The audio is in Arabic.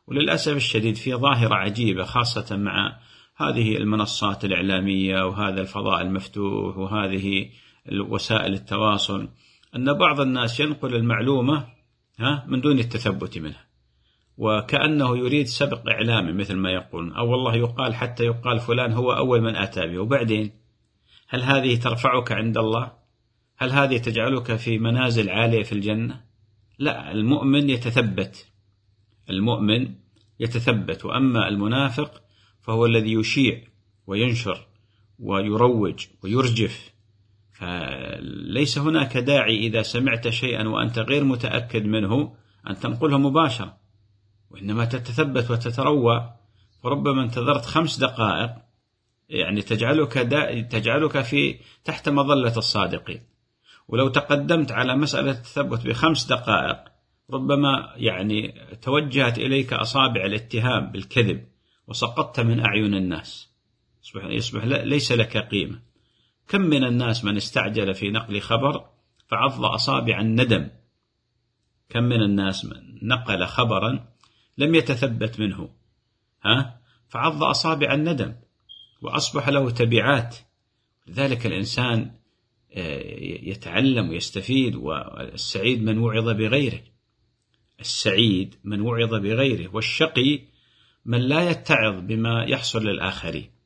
وللأسف الشديد في ظاهرة عجيبة خاصة مع هذه المنصات الإعلامية وهذا الفضاء المفتوح وهذه وسائل التواصل، أن بعض الناس ينقل المعلومة من دون التثبت منها، وكأنه يريد سبق إعلامي مثل ما يقولون، أو والله يقال حتى يقال فلان هو أول من أتى به، وبعدين هل هذه ترفعك عند الله؟ هل هذه تجعلك في منازل عالية في الجنة؟ لا، المؤمن يتثبت، المؤمن يتثبت، وأما المنافق فهو الذي يشيع وينشر ويروج ويرجف. فليس هناك داعي إذا سمعت شيئا وأنت غير متأكد منه أن تنقله مباشرة، وإنما تتثبت وتتروى، وربما انتظرت 5 دقائق يعني تجعلك في تحت مظلة الصادقين. ولو تقدمت على مسألة التثبت ب5 دقائق ربما يعني توجهت إليك أصابع الاتهام بالكذب وسقطت من أعين الناس، يصبح ليس لك قيمة. كم من الناس من استعجل في نقل خبر فعض أصابع الندم، كم من الناس من نقل خبرا لم يتثبت منه فعض أصابع الندم وأصبح له تبعات. لذلك الإنسان يتعلم ويستفيد، والسعيد من وعظ بغيره، السعيد من وعظ بغيره، والشقي من لا يتعظ بما يحصل للآخرين.